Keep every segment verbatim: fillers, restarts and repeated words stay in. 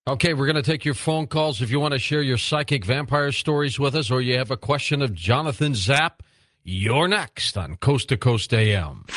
Okay, we're going to take your phone calls if you want to share your psychic vampire stories with us, or you have a question of Jonathan Zapp. You're next on Coast to Coast A M.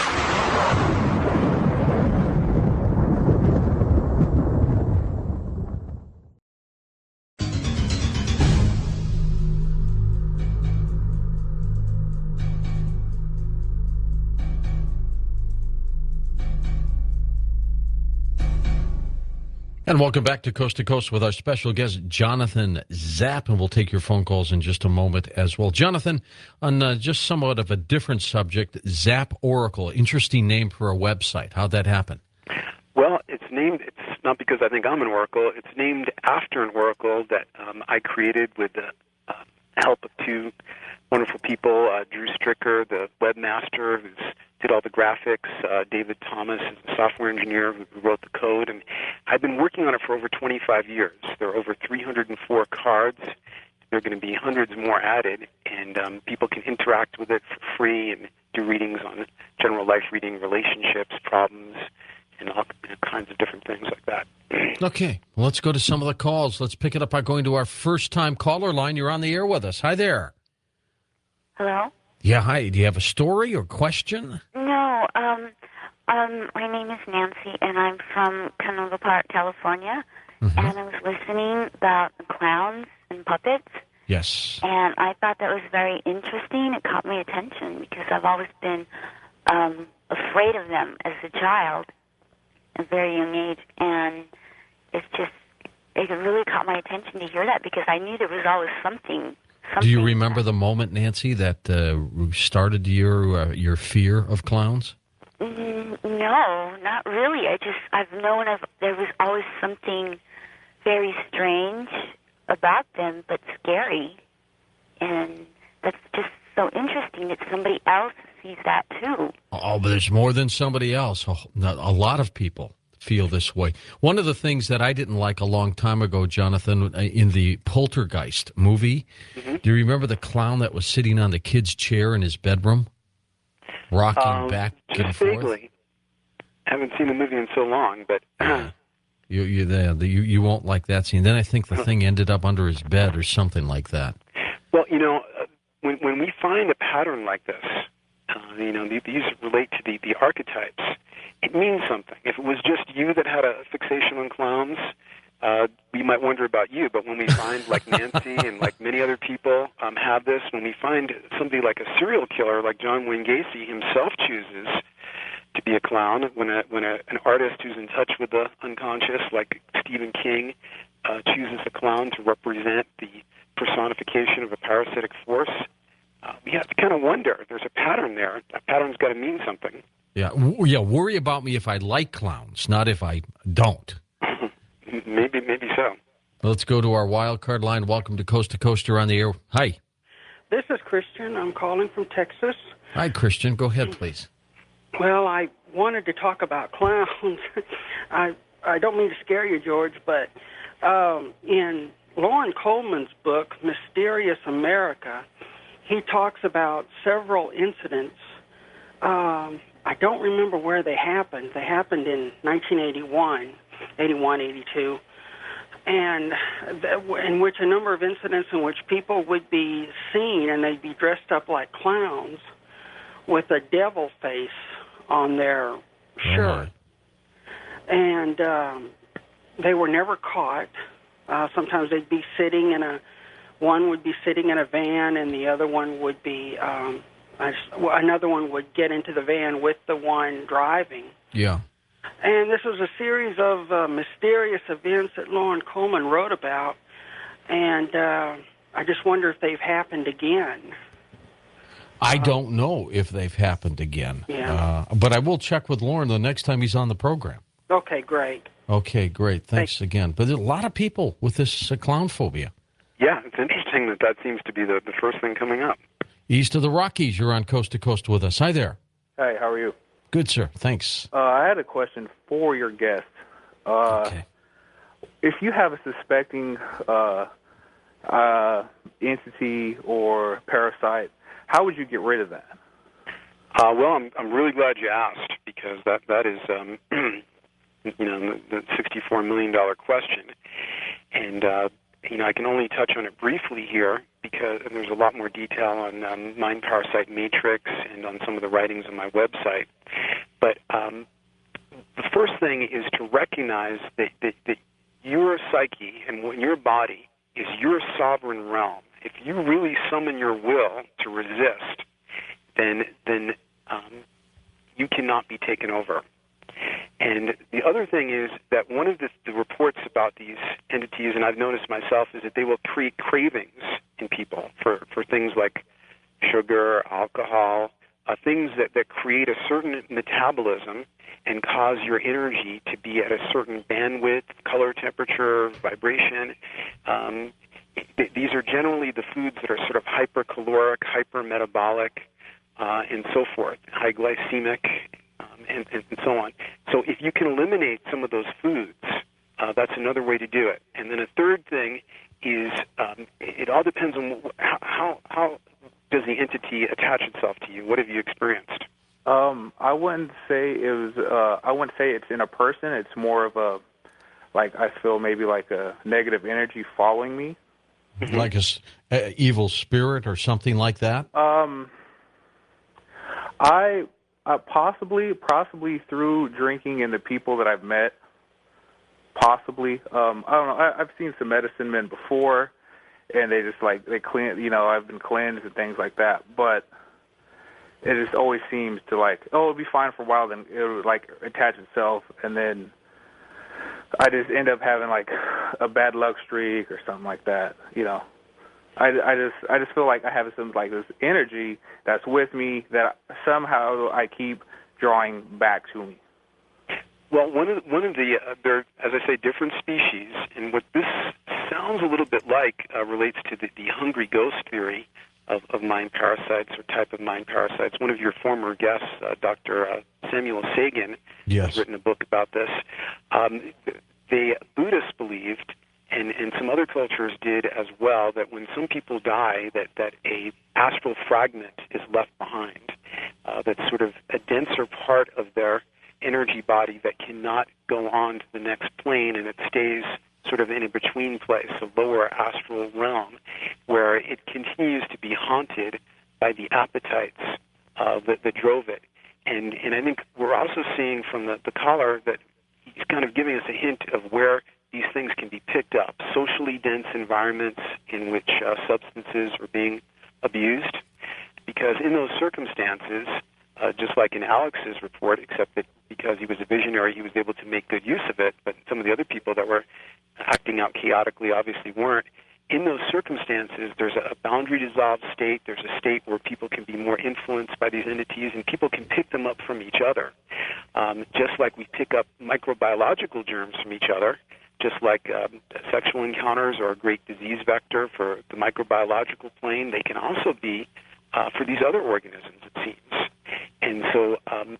And welcome back to Coast to Coast with our special guest, Jonathan Zapp, and we'll take your phone calls in just a moment as well. Jonathan, on uh, just somewhat of a different subject, Zapp Oracle, interesting name for a website. How'd that happen? Well, it's named, it's not because I think I'm an oracle, it's named after an oracle that um, I created with the uh, help of two wonderful people, uh, Drew Stricker, the webmaster who did all the graphics, uh, David Thomas, the software engineer who wrote the code, and I've been working on it for over twenty-five years. There are over three hundred four cards. There are going to be hundreds more added, and um, people can interact with it for free and do readings on general life reading, relationships, problems, and all kinds of different things like that. Okay, well, let's go to some of the calls. Let's pick it up by going to our first-time caller line. You're on the air with us. Hi there. Hello? Yeah, hi. Do you have a story or question? No, um, um, my name is Nancy, and I'm from Canoga Park, California, Mm-hmm. and I was listening about clowns and puppets, Yes. and I thought that was very interesting. It caught my attention because I've always been um, afraid of them as a child at a very young age, and it's just, it really caught my attention to hear that because I knew there was always something. Do you something remember the moment, Nancy, that uh, started your uh, your fear of clowns? Mm, no, not really. I just, I've known of, there was always something very strange about them, but scary. And that's just so interesting that somebody else sees that too. Oh, but there's more than somebody else. A, a lot of people feel this way. One of the things that I didn't like a long time ago, Jonathan, in the Poltergeist movie, mm-hmm. do you remember the clown that was sitting on the kid's chair in his bedroom, rocking um, back just and forth? vaguely. Haven't seen the movie in so long, but yeah. you you there you you won't like that scene. Then I think the thing ended up under his bed or something like that. Well, you know, uh, when when we find a pattern like this, uh, you know, these relate to the the archetypes. It means something. If it was just you that had a fixation on clowns, uh, we might wonder about you. But when we find, like Nancy and like many other people um, have this, when we find somebody like a serial killer, like John Wayne Gacy himself chooses to be a clown, when a when a, an artist who's in touch with the unconscious, like Stephen King, uh, chooses a clown to represent the personification of a parasitic force, uh, we have to kind of wonder. There's a pattern there. That pattern's got to mean something. Yeah, w- yeah. Worry about me if I like clowns, not if I don't. maybe, maybe so. Let's go to our wild card line. Welcome to Coast to Coast. You're on the air. Hi. This is Christian. I'm calling from Texas. Hi, Christian. Go ahead, please. Well, I wanted to talk about clowns. I I don't mean to scare you, George, but um, in Lauren Coleman's book, Mysterious America, he talks about several incidents. Um, I don't remember where they happened. They happened in nineteen eighty-one, eighty-one, eighty-two, and th- in which a number of incidents in which people would be seen and they'd be dressed up like clowns with a devil face on their shirt. Oh, and um, they were never caught. Uh, sometimes they'd be sitting in a, one would be sitting in a van and the other one would be, um, well, another one would get into the van with the one driving. Yeah. And this was a series of uh, mysterious events that Lauren Coleman wrote about, and uh, I just wonder if they've happened again. I don't know if they've happened again. Yeah. Uh, but I will check with Lauren the next time he's on the program. Okay, great. Okay, great. Thanks Thanks. again. But there's a lot of people with this uh, clown phobia. Yeah, it's interesting that that seems to be the, the first thing coming up. East of the Rockies, you're on Coast to Coast with us. Hi there. Hi, how are you? Good, sir. Thanks. Uh, I had a question for your guest. Uh, okay. If you have a suspecting uh, uh, entity or parasite, how would you get rid of that? Uh, well, I'm I'm really glad you asked because that that is um, you know, the, the sixty-four million dollar question. And uh, you know, I can only touch on it briefly here because and there's a lot more detail on um, mind parasite matrix and on some of the writings on my website. But um, the first thing is to recognize that, that, that your psyche and your body is your sovereign realm. If you really summon your will to resist, then then um, you cannot be taken over. And the other thing is that one of the, the reports about these entities, and I've noticed myself, is that they will create cravings in people for, for things like sugar, alcohol, uh, things that, that create a certain metabolism and cause your energy to be at a certain bandwidth, color, temperature, vibration. Um, th- these are generally the foods that are sort of hypercaloric, hypermetabolic, uh, and so forth, high glycemic, um, and, and, and so on. So if you can eliminate some of those foods, uh, that's another way to do it. And then a third thing is um, it all depends on how, how, how does the entity attach itself to you. What have you experienced? Um, I wouldn't say it was. Uh, I wouldn't say it's in a person. It's more of a, like I feel maybe like a negative energy following me, mm-hmm. like a, a evil spirit or something like that. Um, I uh, possibly, possibly through drinking and the people that I've met. Possibly, um, I don't know. I, I've seen some medicine men before, and they just like they clean. You know, I've been cleansed and things like that, but. It just always seems to like, oh, it'll be fine for a while, then it'll like attach itself, and then I just end up having like a bad luck streak or something like that. You know, I, I just I just feel like I have some like this energy that's with me that somehow I keep drawing back to me. Well, one of the, one of the uh, there, as I say, different species, and what this sounds a little bit like uh, relates to the, the hungry ghost theory. Of, of mind parasites or type of mind parasites. One of your former guests, uh, Doctor Uh, Samuel Sagan, yes. has written a book about this. Um, the Buddhists believed, and, and some other cultures did as well, that when some people die, that, that a astral fragment is left behind. Uh, that's sort of a denser part of their energy body that cannot go on to the next plane, and it stays sort of in a between place, a lower astral realm, where it continues to be haunted by the appetites uh, that, that drove it. And and I think we're also seeing from the, the caller that he's kind of giving us a hint of where these things can be picked up. Socially dense environments in which uh, substances are being abused, because in those circumstances, uh, just like in Alex's report, except that because he was a visionary, he was able to make good use of it, but some of the other people that were acting out chaotically obviously weren't. In those circumstances, there's a boundary-dissolved state. There's a state where people can be more influenced by these entities, and people can pick them up from each other, um, just like we pick up microbiological germs from each other, just like um, sexual encounters are a great disease vector for the microbiological plane. They can also be uh, for these other organisms, it seems. And so um,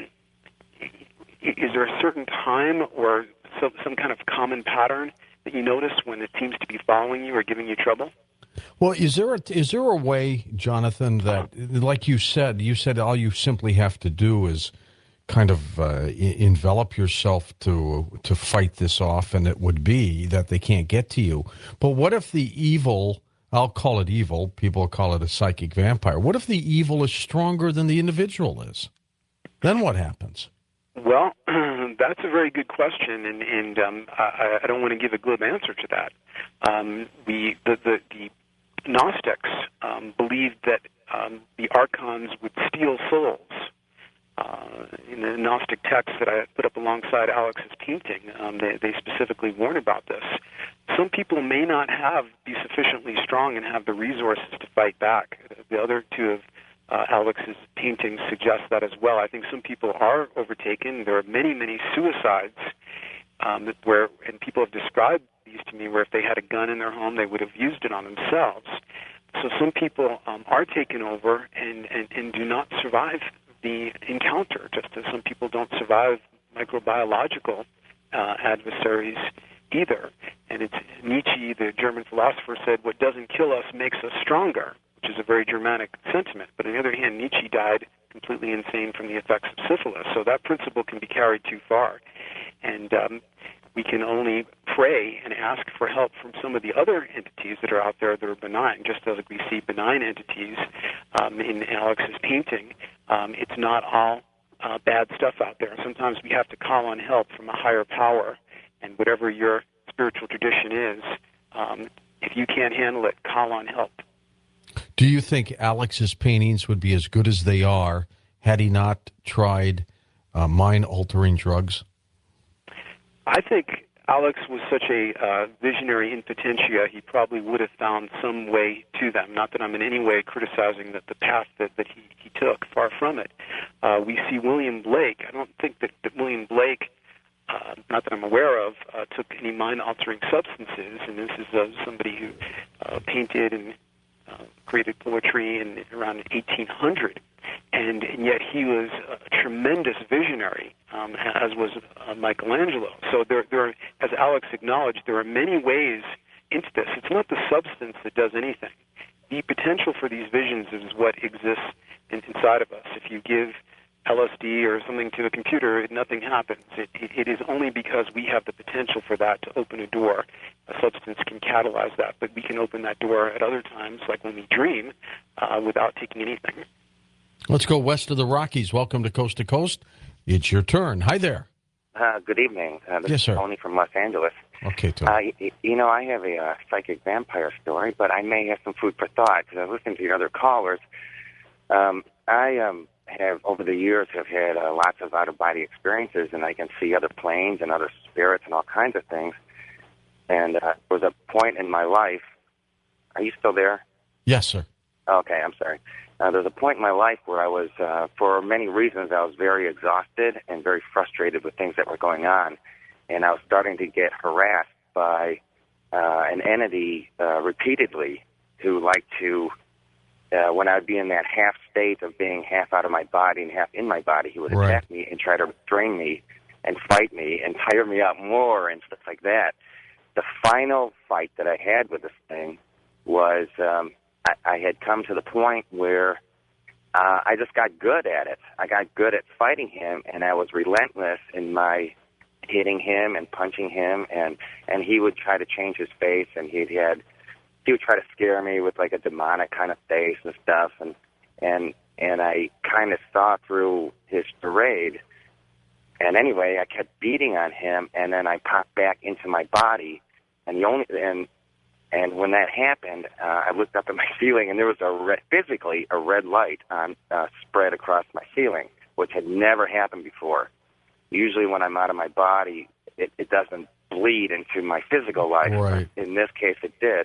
is there a certain time or some, some kind of common pattern that you notice when it seems to be following you or giving you trouble? Well, is there a, is there a way, Jonathan, that, like you said, you said all you simply have to do is kind of uh, envelop yourself to to fight this off, and it would be that they can't get to you. But what if the evil, I'll call it evil, people call it a psychic vampire, what if the evil is stronger than the individual is? Then what happens? Well, that's a very good question, and, and um, I, I don't want to give a glib answer to that. Um, we, the, the, the Gnostics um, believed that um, the archons would steal souls. Uh, in the Gnostic text that I put up alongside Alex's painting, um, they, they specifically warn about this. Some people may not have be sufficiently strong and have the resources to fight back. The other two of Uh, Alex's paintings suggest that as well. I think some people are overtaken. There are many, many suicides um, where, and people have described these to me, where if they had a gun in their home, they would have used it on themselves. So some people um, are taken over and, and, and do not survive the encounter, just as some people don't survive microbiological uh, adversaries either. And it's Nietzsche, the German philosopher, said, "What doesn't kill us makes us stronger," which is a very Germanic sentiment. But on the other hand, Nietzsche died completely insane from the effects of syphilis, so that principle can be carried too far. And um, we can only pray and ask for help from some of the other entities that are out there that are benign. Just as we see benign entities um, in Alex's painting, um, it's not all uh, bad stuff out there. Sometimes we have to call on help from a higher power, and whatever your spiritual tradition is, um, if you can't handle it, call on help. Do you think Alex's paintings would be as good as they are had he not tried uh, mind-altering drugs? I think Alex was such a uh, visionary in potentia, he probably would have found some way to them. Not that I'm in any way criticizing that the path that, that he, he took, far from it. Uh, we see William Blake. I don't think that, that William Blake, uh, not that I'm aware of, uh, took any mind-altering substances, and this is uh, somebody who uh, painted and uh, created poetry in around eighteen hundred. And, and yet he was a tremendous visionary, um, as was uh, Michelangelo. So there, there are, as Alex acknowledged, there are many ways into this. It's not the substance that does anything. The potential for these visions is what exists in, inside of us. If you give L S D or something to a computer, nothing happens. It, it, it is only because we have the potential for that to open a door. A substance can catalyze that, but we can open that door at other times, like when we dream, uh, without taking anything. Let's go west of the Rockies. Welcome to Coast to Coast. It's your turn. Hi there. Uh, good evening. Uh, this Yes, is sir. Tony from Los Angeles. Okay, Tony. Uh, y- you know, I have a uh, psychic vampire story, but I may have some food for thought because I was listening to your other callers. Um, I um, have, over the years, have had uh, lots of out-of-body experiences, and I can see other planes and other spirits and all kinds of things. And uh, there was a point in my life. Are you still there? Yes, sir. Okay, I'm sorry. Uh, there was a point in my life where I was, uh, for many reasons, I was very exhausted and very frustrated with things that were going on. And I was starting to get harassed by uh, an entity uh, repeatedly who liked to, uh, when I would be in that half state of being half out of my body and half in my body, he would Right. attack me and try to restrain me and fight me and tire me out more and stuff like that. The final fight that I had with this thing was... Um, I, I had come to the point where uh, I just got good at it. I got good at fighting him, and I was relentless in my hitting him and punching him, and, and he would try to change his face, and he'd had he would try to scare me with like a demonic kind of face and stuff, and and and I kind of saw through his charade. And anyway, I kept beating on him, and then I popped back into my body, and the only and. And when that happened, uh, I looked up at my ceiling, and there was a red, physically a red light on uh, spread across my ceiling, which had never happened before. Usually, when I'm out of my body, it, it doesn't bleed into my physical life. Right. In this case, it did.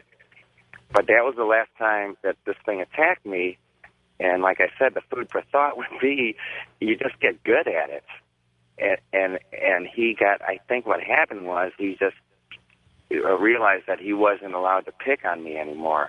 But that was the last time that this thing attacked me. And like I said, the food for thought would be, you just get good at it. And and and he got. I think what happened was he just. realized that he wasn't allowed to pick on me anymore.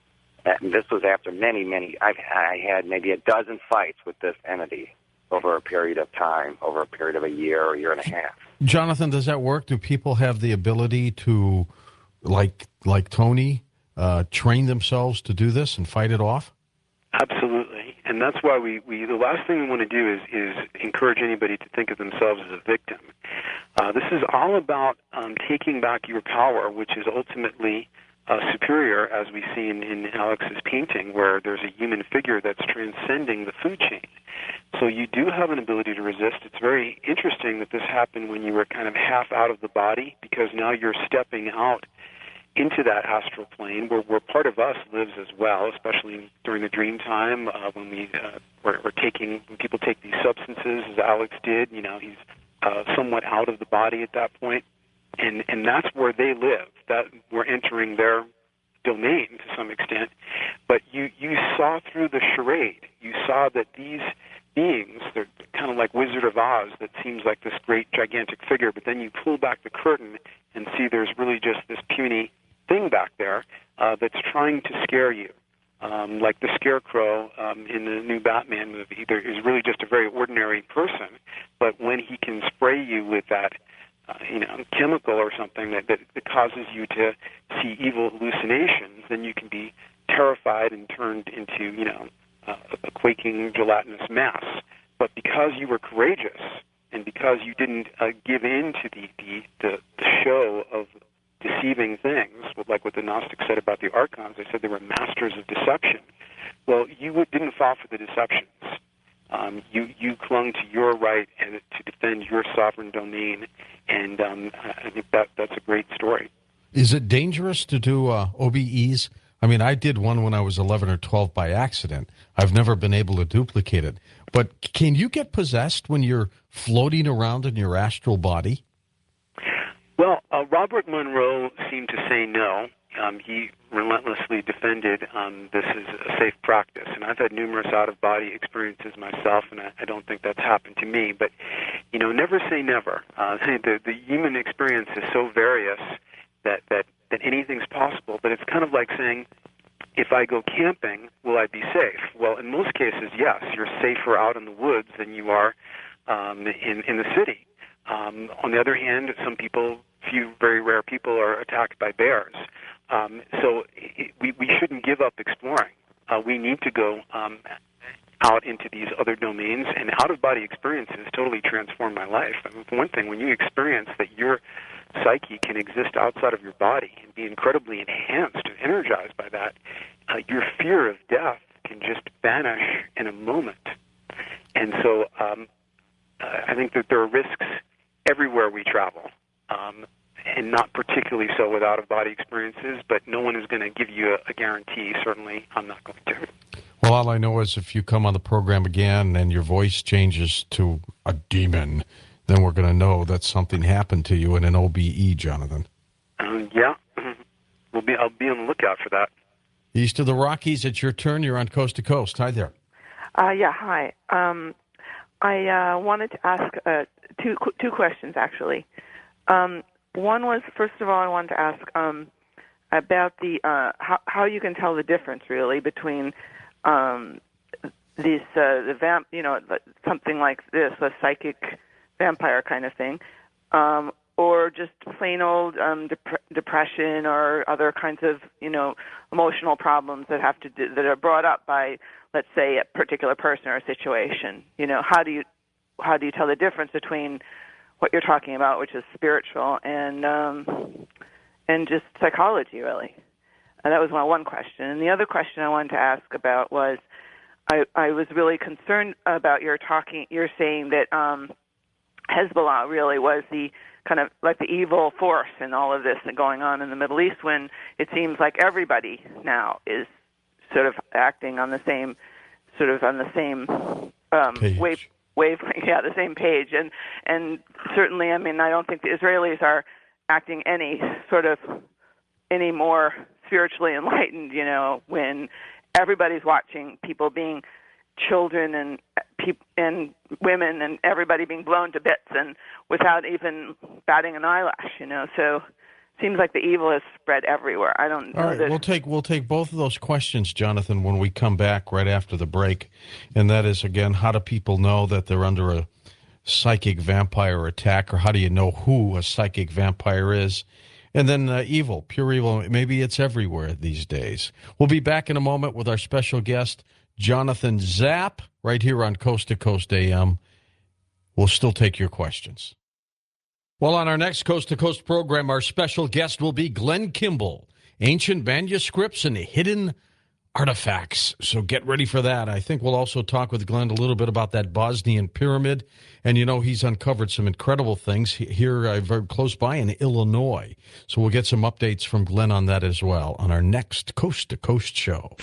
And this was after many, many, I've, I had maybe a dozen fights with this entity over a period of time, over a period of a year or a year and a half. Jonathan, does that work? Do people have the ability to, like like Tony, uh, train themselves to do this and fight it off? Absolutely. And that's why we, we the last thing we want to do is, is encourage anybody to think of themselves as a victim. Uh, this is all about um, taking back your power, which is ultimately uh, superior, as we see in, in Alex's painting, where there's a human figure that's transcending the food chain. So you do have an ability to resist. It's very interesting that this happened when you were kind of half out of the body, because now you're stepping out into that astral plane where, where part of us lives as well, especially during the dream time uh, when we uh, we're, we're taking when people take these substances, as Alex did. You know, he's uh, somewhat out of the body at that point, and and that's where they live. That we're entering their domain to some extent. But you you saw through the charade. You saw that these beings, they're kind of like Wizard of Oz, that seems like this great gigantic figure, but then you pull back the curtain and see there's really just this puny thing back there uh, that's trying to scare you. Um, like the Scarecrow um, in the new Batman movie, there is really just a very ordinary person, but when he can spray you with that, uh, you know, chemical or something that, that, that causes you to see evil hallucinations, then you can be terrified and turned into, you know, uh, a quaking gelatinous mass. But because you were courageous and because you didn't uh, give in to the, the, the, the show of deceiving things, like what the Gnostics said about the archons. They said they were masters of deception. Well, you would, didn't fall for the deceptions. Um, you, you clung to your right and to defend your sovereign domain, and um, I think that that's a great story. Is it dangerous to do uh, O B Es? I mean, I did one when I was eleven or twelve by accident. I've never been able to duplicate it. But can you get possessed when you're floating around in your astral body? Well, uh, Robert Monroe seemed to say no. Um, he relentlessly defended um, this as a safe practice. And I've had numerous out-of-body experiences myself, and I, I don't think that's happened to me. But, you know, never say never. Uh, the, the human experience is so various that, that, that anything's possible. But it's kind of like saying, if I go camping, will I be safe? Well, in most cases, yes. You're safer out in the woods than you are um, in, in the city. Um, on the other hand, some people, few very rare people, are attacked by bears. Um, so it, we, we shouldn't give up exploring. Uh, we need to go um, out into these other domains, and out-of-body experiences totally transform my life. I mean, for one thing, when you experience that your psyche can exist outside of your body and be incredibly enhanced and energized by that, uh, your fear of death can just vanish in a moment. And so um, uh, I think that there are risks everywhere we travel, um, and not particularly so with out-of-body experiences, but no one is going to give you a, a guarantee. Certainly, I'm not going to. Well, all I know is if you come on the program again and your voice changes to a demon, then we're going to know that something happened to you in an O B E, Jonathan. Um, yeah. Mm-hmm. We'll be, I'll be on the lookout for that. East of the Rockies, it's your turn. You're on Coast to Coast. Hi there. Uh, yeah, hi. Um, I uh, wanted to ask uh, two two questions, actually. Um, one was, first of all, I wanted to ask um, about the uh, how, how you can tell the difference, really, between um, this uh, the vamp, you know, something like this, a psychic vampire kind of thing, um, or just plain old um, dep- depression or other kinds of, you know, emotional problems that have to do, that are brought up by, let's say, a particular person or a situation. You know, how do you how do you tell the difference between what you're talking about, which is spiritual, and um, and just psychology, really? And that was my one question. And the other question I wanted to ask about was, I, I was really concerned about your talking. You're saying that um, Hezbollah really was the kind of like the evil force in all of this going on in the Middle East, when it seems like everybody now is sort of acting on the same, sort of on the same um, wave, wavelength, yeah, the same page. And and certainly, I mean, I don't think the Israelis are acting any sort of any more spiritually enlightened, you know, when everybody's watching people being children and peop- and women and everybody being blown to bits and without even batting an eyelash, you know. So it seems like the evil has spread everywhere. I don't know. All right, that we'll take we'll take both of those questions, Jonathan, when we come back right after the break. And that is, again, how do people know that they're under a psychic vampire attack, or how do you know who a psychic vampire is? And then uh, evil, pure evil, maybe it's everywhere these days. We'll be back in a moment with our special guest, Jonathan Zapp, right here on Coast to Coast A M. We'll still take your questions. Well, on our next Coast to Coast program, our special guest will be Glenn Kimball, Ancient Manuscripts and Hidden Artifacts. So get ready for that. I think we'll also talk with Glenn a little bit about that Bosnian pyramid. And, you know, he's uncovered some incredible things here uh, very close by in Illinois. So we'll get some updates from Glenn on that as well on our next Coast to Coast show.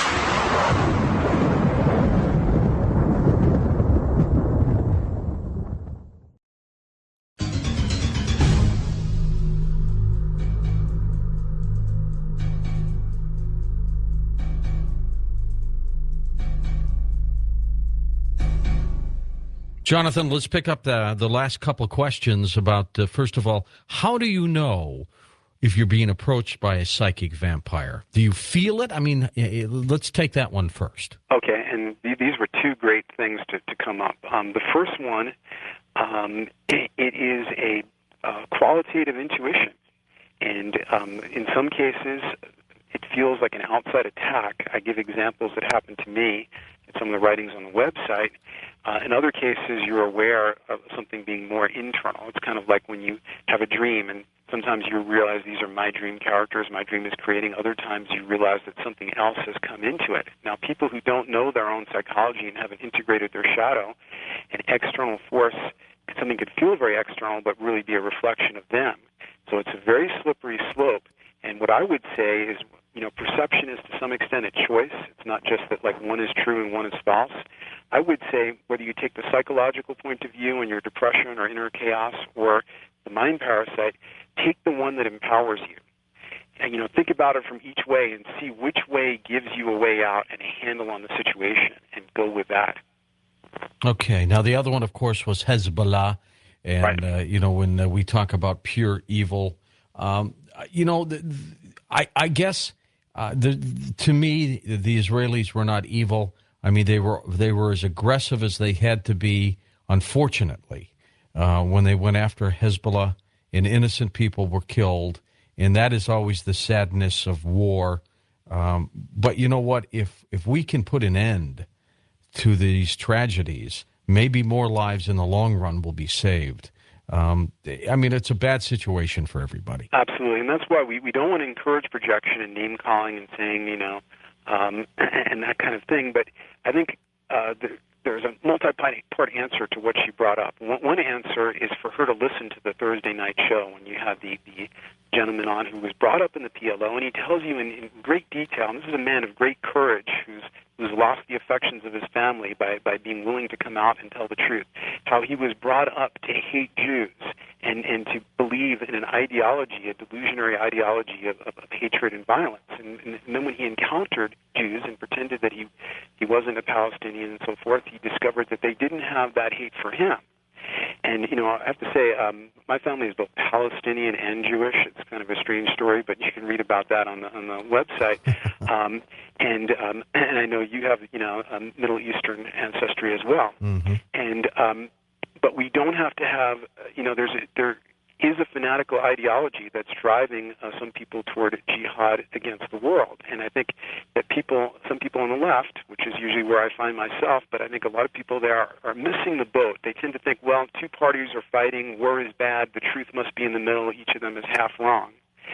Jonathan, let's pick up the the last couple of questions about, uh, first of all, how do you know if you're being approached by a psychic vampire? Do you feel it? I mean, let's take that one first. Okay, and these were two great things to, to come up. Um, the first one, um, it, it is a uh, qualitative intuition. And um, in some cases, it feels like an outside attack. I give examples that happened to me in some of the writings on the website. Uh, in other cases, you're aware of something being more internal. It's kind of like when you have a dream, and sometimes you realize these are my dream characters, my dream is creating. Other times you realize that something else has come into it. Now, people who don't know their own psychology and haven't integrated their shadow, an external force, something could feel very external but really be a reflection of them. So it's a very slippery slope. And what I would say is, you know, perception is to some extent a choice. It's not just that like one is true and one is false. I would say whether you take the psychological point of view and your depression or inner chaos or the mind parasite, take the one that empowers you. And, you know, think about it from each way and see which way gives you a way out and a handle on the situation and go with that. Okay. Now, the other one, of course, was Hezbollah. And, Right. uh, you know, when uh, we talk about pure evil, um, you know, the, the, I, I guess uh, the, to me, the Israelis were not evil. I mean, they were they were as aggressive as they had to be, unfortunately, uh, when they went after Hezbollah and innocent people were killed. And that is always the sadness of war. Um, but you know what? If if we can put an end to these tragedies, maybe more lives in the long run will be saved. Um, I mean, it's a bad situation for everybody. Absolutely, and that's why we, we don't want to encourage projection and name-calling and saying, you know, um, and that kind of thing. But I think uh, the, there's a multi-part answer to what she brought up. One, one answer is for her to listen to the Thursday night show when you had the, the gentleman on who was brought up in the P L O, and he tells you in, in great detail, and this is a man of great courage who's who's lost the affections of his family by, by being willing to come out and tell the truth, how he was brought up to hate Jews and, and to believe in an ideology, a delusionary ideology of, of, of hatred and violence. And, and, and then when he encountered Jews and pretended that he, he wasn't a Palestinian and so forth, he discovered that they didn't have that hate for him. And, you know, I have to say, um, my family is both Palestinian and Jewish. It's kind of a strange story, but you can read about that on the on the website. Um, and um, and I know you have, you know, um, Middle Eastern ancestry as well. Mm-hmm. And um, but we don't have to have, you know, there's a, there is a fanatical ideology that's driving uh, some people toward jihad against the world. And I think that people, some people on the left, which is usually where I find myself, but I think a lot of people there are, are missing the boat. They tend to think, well, two parties are fighting, war is bad, the truth must be in the middle, each of them is half wrong.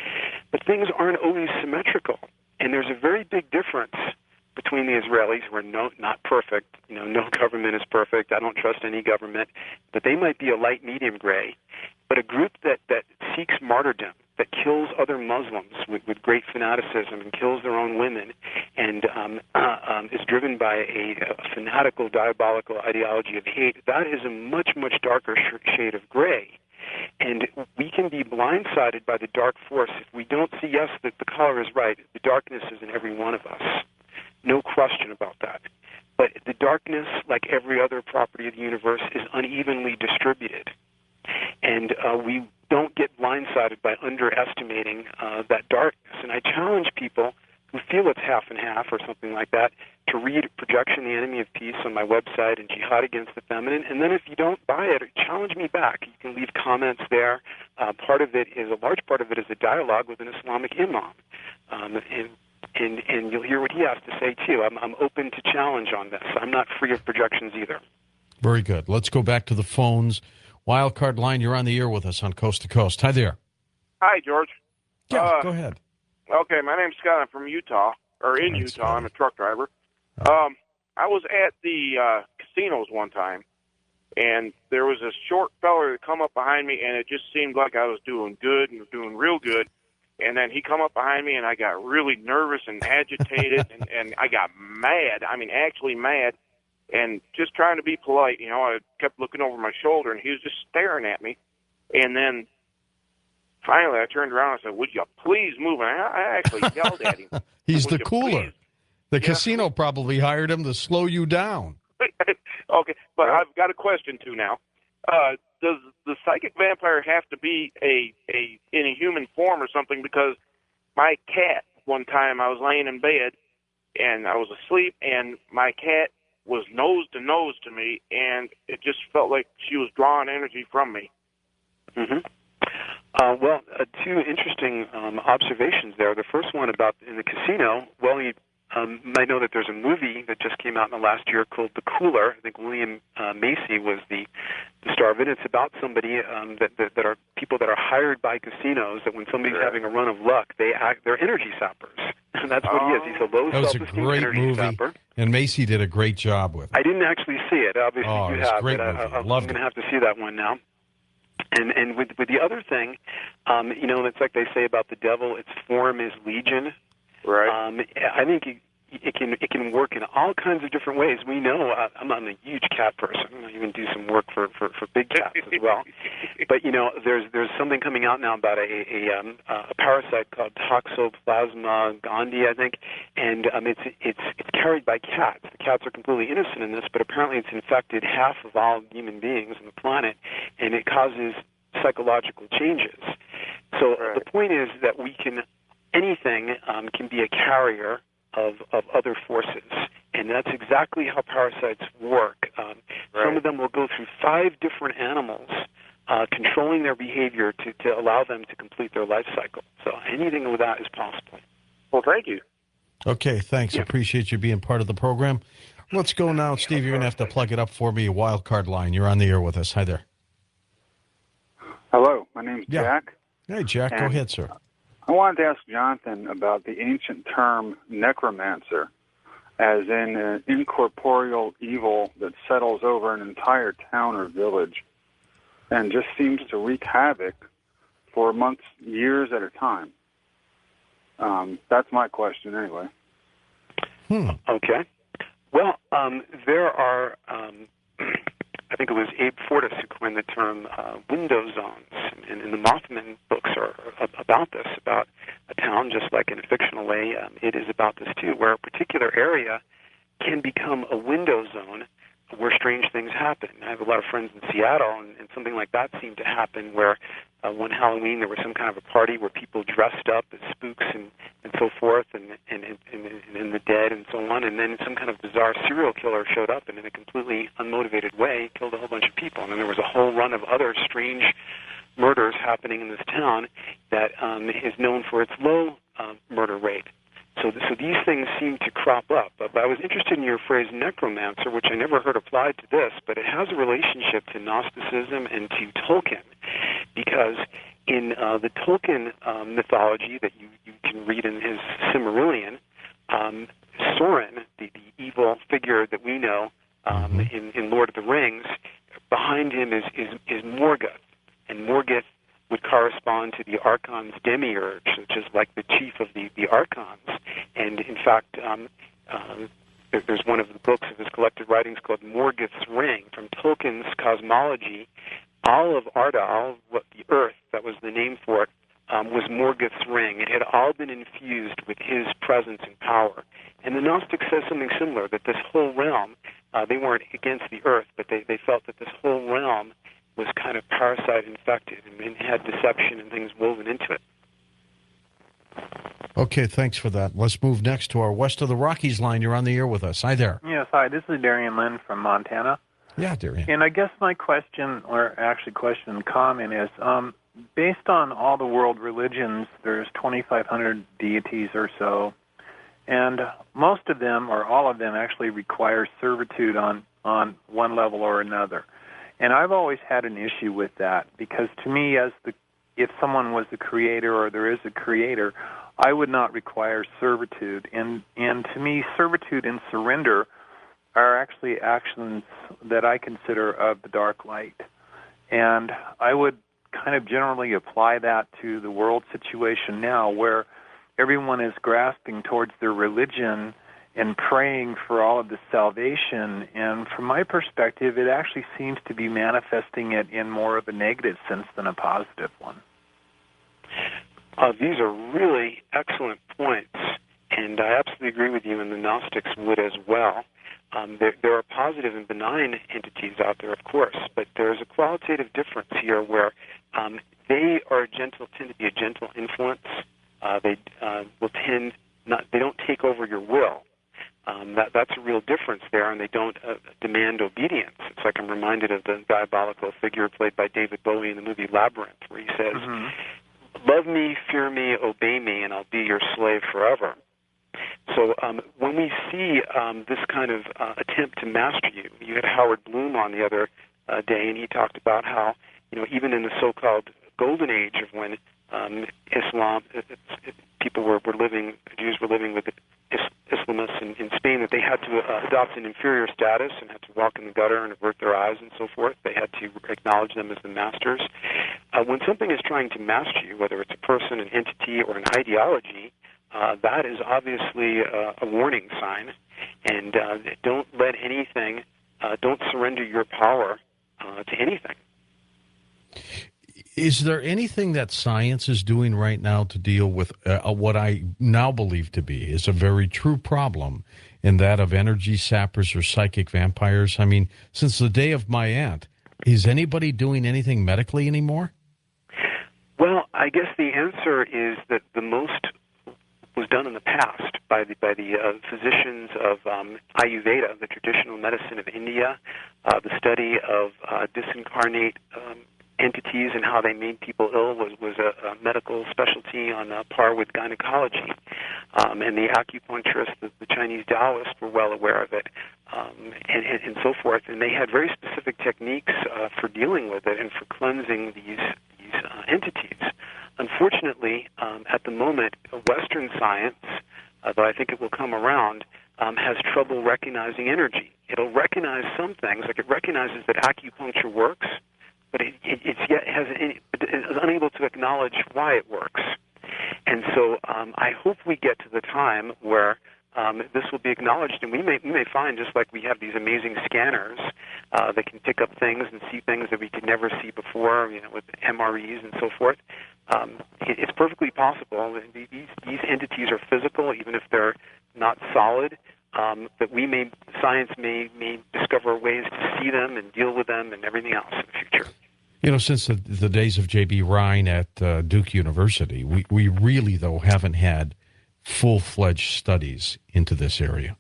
But things aren't always symmetrical. And there's a very big difference between the Israelis, who are no, not perfect, you know, no government is perfect, I don't trust any government, but they might be a light medium gray, but a group that, that seeks martyrdom, that kills other Muslims with, with great fanaticism and kills their own women and um, uh, um, is driven by a, a fanatical, diabolical ideology of hate, that is a much, much darker sh- shade of gray. And we can be blindsided by the dark force if we don't see, yes, that the color is right, the darkness is in every one of us. No question about that. But the darkness, like every other property of the universe, is unevenly distributed. And uh, we don't get blindsided by underestimating uh, that darkness. And I challenge people who feel it's half and half or something like that to read Projection, the Enemy of Peace on my website and Jihad Against the Feminine. And then if you don't buy it, challenge me back. You can leave comments there. Uh, part of it is, a large part of it is a dialogue with an Islamic imam. Um, and And, and you'll hear what he has to say, too. I'm, I'm open to challenge on this. I'm not free of projections either. Very good. Let's go back to the phones. Wildcard line, you're on the air with us on Coast to Coast. Hi there. Hi, George. Yeah, uh, go ahead. Okay, my name's Scott. I'm from Utah, or in Hi, Utah. Scotty. I'm a truck driver. Oh. Um, I was at the uh, casinos one time, and there was a short feller that come up behind me, and it just seemed like I was doing good and doing real good. And then he come up behind me, and I got really nervous and agitated, and, and I got mad. I mean, actually mad, and just trying to be polite. You know, I kept looking over my shoulder, and he was just staring at me. And then finally I turned around and I said, would you please move? And I, I actually yelled at him. He's Would the you cooler. please? The Yeah. casino probably hired him to slow you down. Okay, but I've got a question, too, now. Uh, does the psychic vampire have to be a, a in a human form or something? Because my cat, one time I was laying in bed and I was asleep, and my cat was nose to nose to me, and it just felt like she was drawing energy from me. Mm-hmm. Uh, well, uh, two interesting um, observations there. The first one about in the casino, well, he um, might know that there's a movie that just came out in the last year called The Cooler. I think William uh, Macy was the, the star of it. It's about somebody um, that, that that are people that are hired by casinos. That when somebody's Sure. having a run of luck, they act. They're energy sappers, and that's what he is. He's a low That was a self-esteem great energy movie, sapper. and Macy did a great job with it. I didn't actually see it. Obviously, Oh, you it was a have. great but movie. I, I, Loved I'm going it. to have to see that one now. And and with with the other thing, um, you know, it's like they say about the devil, its form is legion. Right. Um, I think it, it can it can work in all kinds of different ways. We know uh, I'm not a huge cat person. I even do some work for, for, for big cats as well. But you know, there's there's something coming out now about a a, um, a parasite called Toxoplasma gondii, I think, and um, it's it's it's carried by cats. The cats are completely innocent in this, but apparently it's infected half of all human beings on the planet, and it causes psychological changes. So Right. the point is that we can anything um, can be a carrier of, of other forces, and that's exactly how parasites work. Um, Right. Some of them will go through five different animals, uh, controlling their behavior to, to allow them to complete their life cycle. So anything with that is possible. Well, thank you. Okay, thanks. Yeah. Appreciate you being part of the program. Let's go now. Steve, you're going to have to plug it up for me, a wild card line. You're on the air with us. Hi there. Hello, my name's Yeah. Jack. Hey, Jack, go And- ahead, sir. I wanted to ask Jonathan about the ancient term necromancer, as in an incorporeal evil that settles over an entire town or village and just seems to wreak havoc for months, years at a time. Um, that's my question anyway. Hmm. Okay. Well, um, there are, um, I think it was Abe Fortas who coined the term uh, window zones, and, and the Mothman books are about this, about a town, just like in a fictional way, um, it is about this too, where a particular area can become a window zone where strange things happen. I have a lot of friends in Seattle, and, and something like that seemed to happen where uh, one Halloween there was some kind of a party where people dressed up as spooks and, and so forth, and, and, and, and, and the dead and so on, and then some kind of bizarre serial killer showed up and in a completely unmotivated way killed a whole bunch of people. And then there was a whole run of other strange murders happening in this town that um, is known for its low uh, murder rate. So, so these things seem to crop up. But I was interested in your phrase necromancer, which I never heard applied to this, but it has a relationship to Gnosticism and to Tolkien, because in uh, the Tolkien um, mythology that you, you can read in his Silmarillion, um, Sauron, the, the evil figure that we know um, in, in Lord of the Rings, behind him is, is, is Morgoth, and Morgoth would correspond to the Archon's demiurge, which is like the chief of the, the Archons. And in fact, um, um, there, there's one of the books of his collected writings called Morgoth's Ring. From Tolkien's cosmology, all of Arda, all of what the Earth, that was the name for it, um, was Morgoth's Ring. It had all been infused with his presence and power. And the Gnostic says something similar, that this whole realm, uh, they weren't against the Earth, but they, they felt that this whole realm was kind of parasite infected and, and had deception and things woven into it. Okay, thanks for that. Let's move next to our West of the Rockies line. You're on the air with us. Hi there. Yes, hi. This is Darian Lynn from Montana. Yeah, Darian. And I guess my question, or actually question and comment is, um, based on all the world religions, there's twenty-five hundred deities or so, and most of them, or all of them, actually require servitude on, on one level or another. And I've always had an issue with that, because to me, as the if someone was the creator or there is a creator, I would not require servitude. And, and to me, servitude and surrender are actually actions that I consider of the dark light. And I would kind of generally apply that to the world situation now, where everyone is grasping towards their religion and praying for all of the salvation. And from my perspective, it actually seems to be manifesting it in more of a negative sense than a positive one. Uh, these are really excellent points, and I absolutely agree with you, and the Gnostics would as well. Um, there, there are positive and benign entities out there, of course, but there is a qualitative difference here where um, they are gentle, tend to be a gentle influence. Uh, they uh, will tend not, they don't take over your will. Um, that, that's a real difference there, and they don't uh, demand obedience. It's like I'm reminded of the diabolical figure played by David Bowie in the movie Labyrinth, where he says, mm-hmm. love me, fear me, obey me, and I'll be your slave forever. So um, when we see um, this kind of uh, attempt to master you, you had Howard Bloom on the other uh, day, and he talked about how, you know, even in the so-called golden age of when um, Islam, it, it, people were, were living, Jews were living with is, Islamists in, in Spain, that they had to uh, adopt an inferior status and had to walk in the gutter and avert their eyes and so forth. They had to acknowledge them as the masters. Uh, when something is trying to master you, whether it's a person, an entity, or an ideology, uh, that is obviously uh, a warning sign. And uh, don't let anything, uh, don't surrender your power uh, to anything. Is there anything that science is doing right now to deal with uh, what I now believe to be is a very true problem, in that of energy sappers or psychic vampires? I mean, since the day of my aunt, is anybody doing anything medically anymore? Well, I guess the answer is that the most was done in the past by the by the uh, physicians of um, Ayurveda, the traditional medicine of India, uh, the study of uh, disincarnate um, entities and how they made people ill was, was a, a medical specialty on uh, par with gynecology. Um, and the acupuncturists, the, the Chinese Taoists, were well aware of it, um, and, and, and so forth. And they had very specific techniques uh, for dealing with it and for cleansing these, these uh, entities. Unfortunately, um, at the moment, Western science, uh, though I think it will come around, um, has trouble recognizing energy. It'll recognize some things, like it recognizes that acupuncture works, but it, it, it's yet has it is unable to acknowledge why it works. And so um, I hope we get to the time where um, this will be acknowledged, and we may we may find, just like we have these amazing scanners uh, that can pick up things and see things that we could never see before, you know, with M R Es and so forth. Um, it, it's perfectly possible. These these entities are physical, even if they're not solid. Um, that we may, science may, may discover ways to see them and deal with them and everything else in the future. You know, since the, the days of J B. Rhine at uh, Duke University, we, we really, though, haven't had full-fledged studies into this area.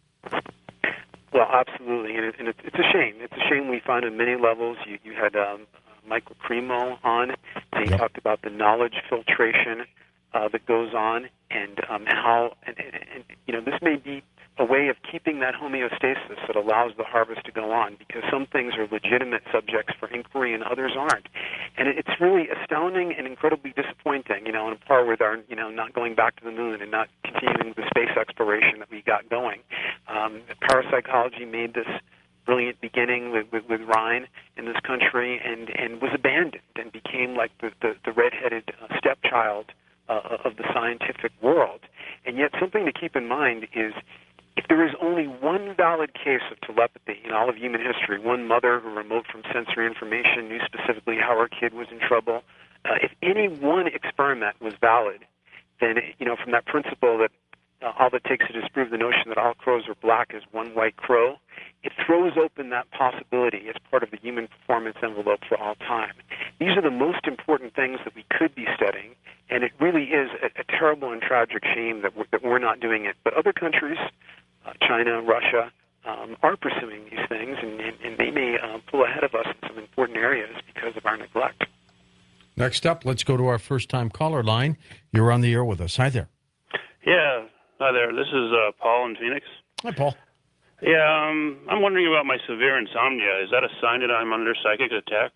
Well, absolutely, and, it, and it, it's a shame. It's a shame we find on many levels. You, you had um, Michael Cremo on, and he yep. talked about the knowledge filtration uh, that goes on, and um, how, and, and, and, you know, this may be a way of keeping that homeostasis that allows the harvest to go on, because some things are legitimate subjects for inquiry and others aren't. And it's really astounding and incredibly disappointing, you know, on par with our, you know, not going back to the moon and not continuing the space exploration that we got going. Um, parapsychology made this brilliant beginning with, with, with Rhine in this country and, and was abandoned and became like the, the, the red-headed uh, stepchild uh, of the scientific world. And yet something to keep in mind is, if there is only one valid case of telepathy in all of human history, one mother who remote from sensory information knew specifically how her kid was in trouble, uh, if any one experiment was valid, then, you know, from that principle that uh, all it takes to disprove the notion that all crows are black is one white crow, it throws open that possibility as part of the human performance envelope for all time. These are the most important things that we could be studying, and it really is a, a terrible and tragic shame that we're, that we're not doing it. But other countries, Uh, China, Russia, um, are pursuing these things, and, and, and they may uh, pull ahead of us in some important areas because of our neglect. Next up, let's go to our first-time caller line. You're on the air with us. Hi there. Yeah, hi there. This is uh, Paul in Phoenix. Hi, Paul. Yeah, um, I'm wondering about my severe insomnia. Is that a sign that I'm under psychic attack?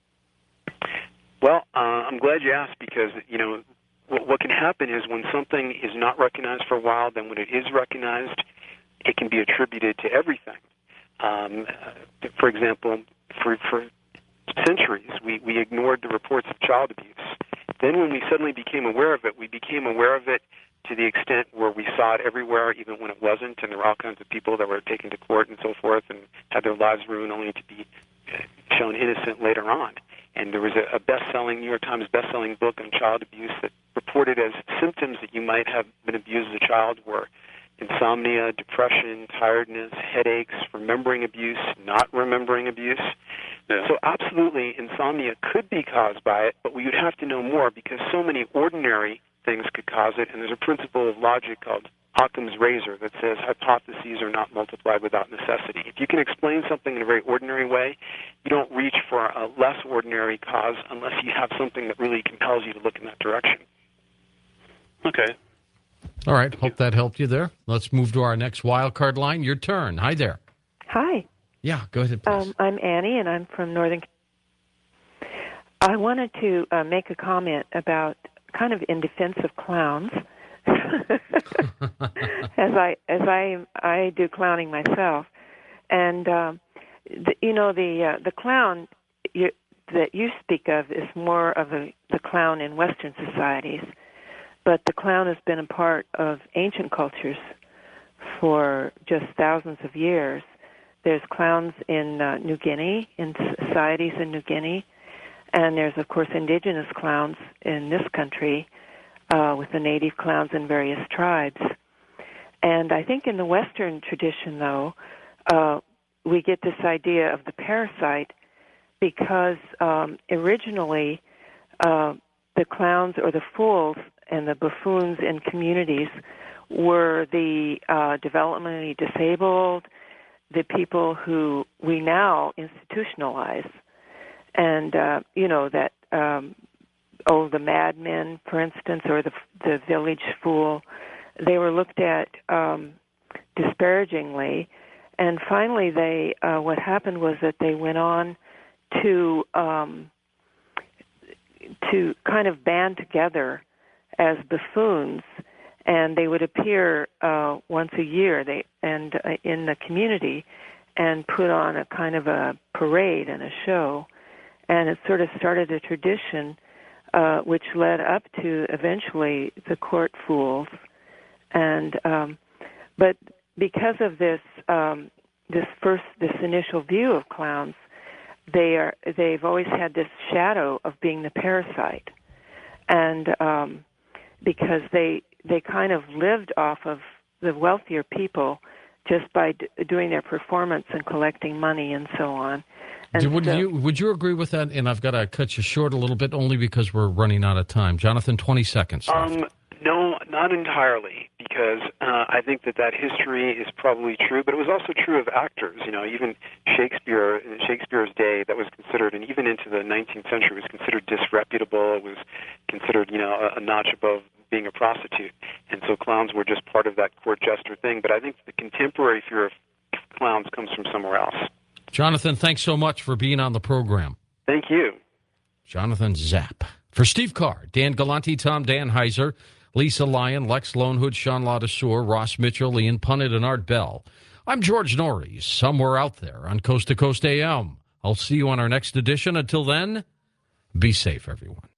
Well, uh, I'm glad you asked, because, you know, what, what can happen is when something is not recognized for a while, then when it is recognized, it can be attributed to everything. Um, uh, for example, for, for centuries, we, we ignored the reports of child abuse. Then when we suddenly became aware of it, we became aware of it to the extent where we saw it everywhere, even when it wasn't, and there were all kinds of people that were taken to court and so forth and had their lives ruined only to be shown innocent later on. And there was a, a best-selling, New York Times best-selling book on child abuse that reported as symptoms that you might have been abused as a child were insomnia, depression, tiredness, headaches, remembering abuse, not remembering abuse. Yeah. So absolutely, insomnia could be caused by it, but we would have to know more, because so many ordinary things could cause it, and there's a principle of logic called Occam's razor that says hypotheses are not multiplied without necessity. If you can explain something in a very ordinary way, you don't reach for a less ordinary cause unless you have something that really compels you to look in that direction. Okay. All right. Hope that helped you there. Let's move to our next wild card line. Your turn. Hi there. Hi. Yeah, go ahead, please. Um, I'm Annie, and I'm from Northern. I wanted to uh, make a comment about kind of in defense of clowns, as I as I I do clowning myself, and um, the, you know the uh, the clown you, that you speak of is more of a the clown in Western societies, but the clown has been a part of ancient cultures for just thousands of years. There's clowns in uh, New Guinea, in societies in New Guinea, and there's, of course, indigenous clowns in this country uh, with the native clowns in various tribes. And I think in the Western tradition, though, uh, we get this idea of the parasite because um, originally uh, the clowns or the fools and the buffoons in communities were the uh, developmentally disabled, the people who we now institutionalize. And, uh, you know, that, um, oh, the madmen, for instance, or the the village fool, they were looked at um, disparagingly. And finally, they uh, what happened was that they went on to um, to kind of band together as buffoons, and they would appear uh, once a year they and uh, in the community and put on a kind of a parade and a show. And it sort of started a tradition uh, which led up to eventually the court fools. And um, but because of this um, this first this initial view of clowns, they are they've always had this shadow of being the parasite, and um, because they they kind of lived off of the wealthier people just by d- doing their performance and collecting money and so on. And would so, you would you agree with that? And I've got to cut you short a little bit, only because we're running out of time. Jonathan, twenty seconds left. Um, no, not entirely, because uh, I think that that history is probably true, but it was also true of actors. You know, even Shakespeare, in Shakespeare's day, that was considered, and even into the nineteenth century, was considered disreputable. It was considered, you know, a, a notch above being a prostitute. And so clowns were just part of that court jester thing. But I think the contemporary fear of clowns comes from somewhere else. Jonathan, thanks so much for being on the program. Thank you. Jonathan Zapp. For Steve Carr, Dan Galante, Tom Danheiser, Lisa Lyon, Lex Lonehood, Sean Ladesseur, Ross Mitchell, Ian Punnett, and Art Bell. I'm George Norrie, somewhere out there on Coast to Coast A M. I'll see you on our next edition. Until then, be safe, everyone.